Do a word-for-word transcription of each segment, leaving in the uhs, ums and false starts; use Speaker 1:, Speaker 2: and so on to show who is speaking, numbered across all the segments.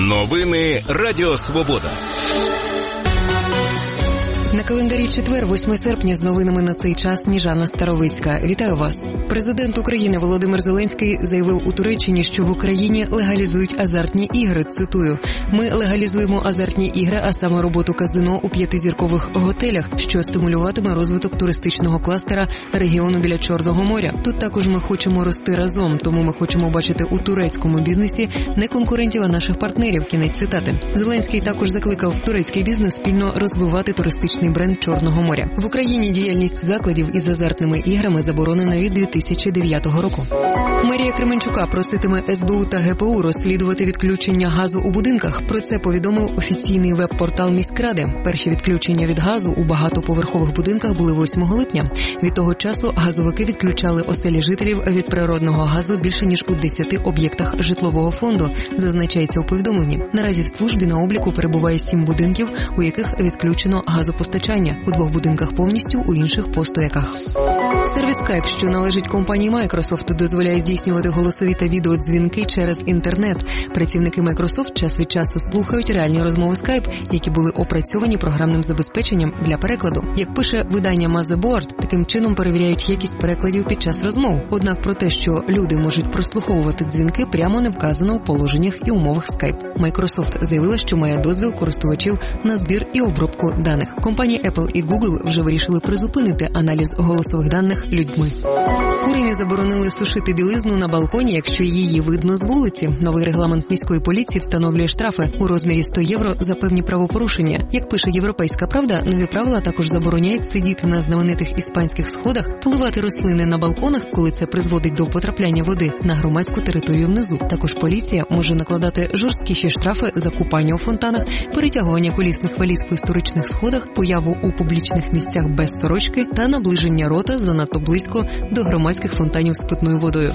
Speaker 1: Новини Радіо Свобода.
Speaker 2: На календарі четвер, восьмого серпня, з новинами на цей час Сніжана Старовицька. Вітаю вас. Президент України Володимир Зеленський заявив у Туреччині, що в Україні легалізують азартні ігри. Цитую: «Ми легалізуємо азартні ігри, а саме роботу казино у п'ятизіркових готелях, що стимулюватиме розвиток туристичного кластера регіону біля Чорного моря. Тут також ми хочемо рости разом, тому ми хочемо бачити у турецькому бізнесі не конкурентів, а наших партнерів». Кінець цитати. Зеленський також закликав турецький бізнес спільно розвивати туристичний бренд Чорного моря. В Україні діяльність закладів із азартними іграми заборонена від дві тисячі дев'ятого року. Мерія Кременчука проситиме ес бе у та ге пе у розслідувати відключення газу у будинках. Про це повідомив офіційний веб-портал міськради. Перші відключення від газу у багатоповерхових будинках були восьмого липня. Від того часу газовики відключали оселі жителів від природного газу більше ніж у десяти об'єктах житлового фонду, зазначається у повідомленні. Наразі в службі на обліку перебуває сім будинків, у яких відключено газопостачання. У двох будинках повністю, у інших по стояках. Сервіс Skype, що належить компанії Microsoft, дозволяє здійснювати голосові та відеодзвінки через інтернет. Працівники Microsoft час від часу слухають реальні розмови Skype, які були опрацьовані програмним забезпеченням для перекладу. Як пише видання Motherboard, таким чином перевіряють якість перекладів під час розмов. Однак про те, що люди можуть прослуховувати дзвінки, прямо не вказано у положеннях і умовах Skype. Microsoft заявила, що має дозвіл користувачів на збір і обробку даних. Компанії Apple і Google вже вирішили призупинити аналіз голосових даних людьми. У Римі заборонили сушити білизну на балконі, якщо її видно з вулиці. Новий регламент міської поліції встановлює штрафи у розмірі сто євро за певні правопорушення. Як пише «Європейська правда», нові правила також забороняють сидіти на знаменитих іспанських сходах, поливати рослини на балконах, коли це призводить до потрапляння води на громадську територію внизу. Також поліція може накладати жорсткіші штрафи за купання у фонтанах, перетягування колісних валіз по історичних сходах, появу у публічних місцях без сорочки та наближення рота занадто близько до громадських фонтанів з питною водою.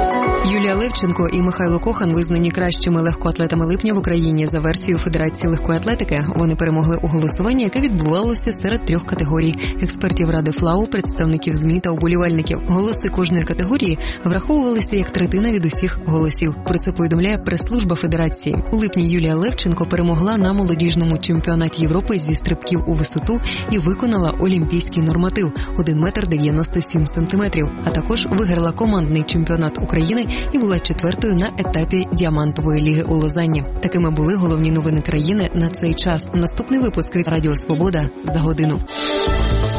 Speaker 2: Юлія Левченко і Михайло Кохан визнані кращими легкоатлетами липня в Україні за версією Федерації легкої атлетики. Вони перемогли у голосуванні, яке відбувалося серед трьох категорій – експертів Ради ФЛАУ, представників ЗМІ та уболівальників. Голоси кожної категорії враховувалися як третина від усіх голосів. Про це повідомляє прес-служба Федерації. У липні Юлія Левченко перемогла на молодіжному чемпіонаті Європи зі стрибків у висоту і виконала олімпійський норматив – один метр дев'яносто сім сантиметрів, а також виграла командний чемпіонат України і була четвертою на етапі Діамантової ліги у Лозанні. Такими були головні новини країни на цей час. Наступний випуск від Радіо Свобода за годину.